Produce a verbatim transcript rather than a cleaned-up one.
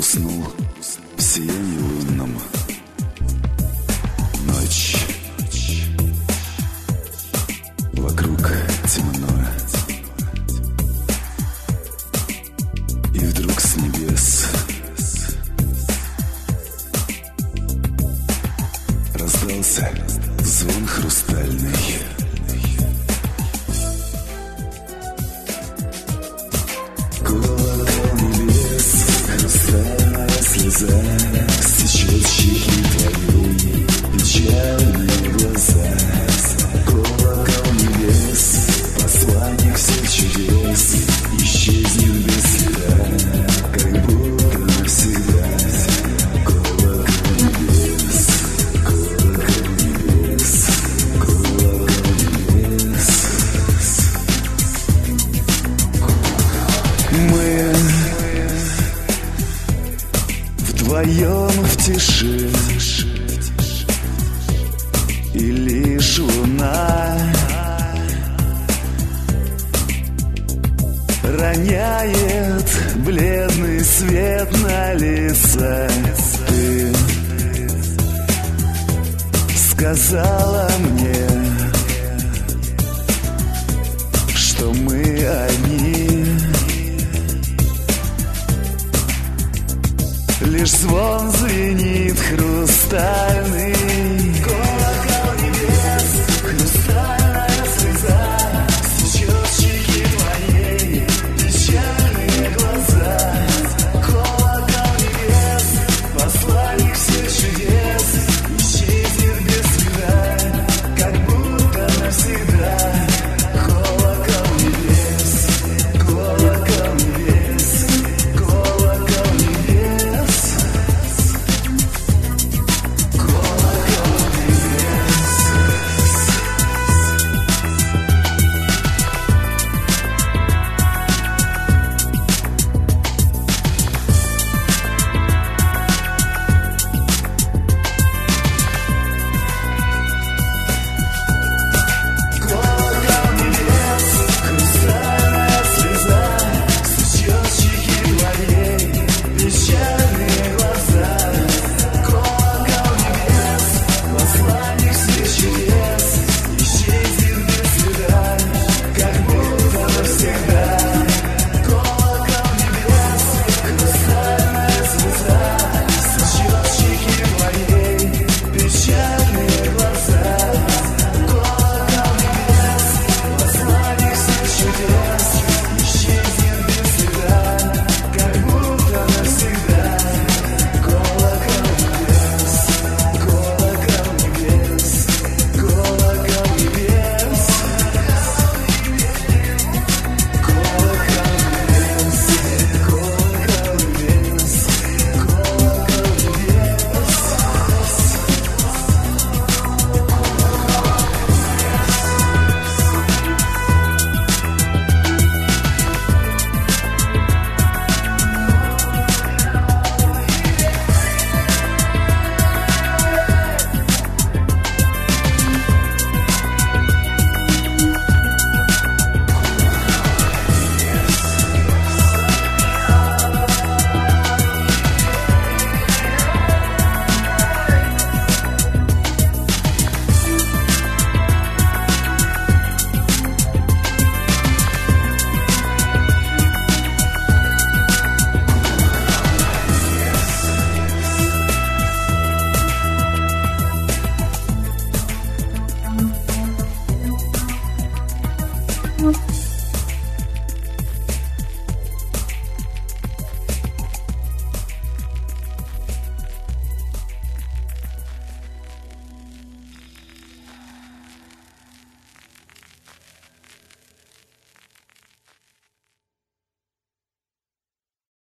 уснул в сиянии лунном. Ночь. Вокруг темно. И вдруг с небес раздался звон хрустальный. Колокол небес, хрустальная слеза стечет щеки твои, печальные глаза. Колокол небес, посланник всех чудес, исчезнет без следа, как будто навсегда. Колокол небес, колокол небес, колокол небес. Мы вдвоем в тиши, и лишь луна роняет бледный свет на лица. Ты сказала мне, что мы одни. Лишь звон звенит хрустальный.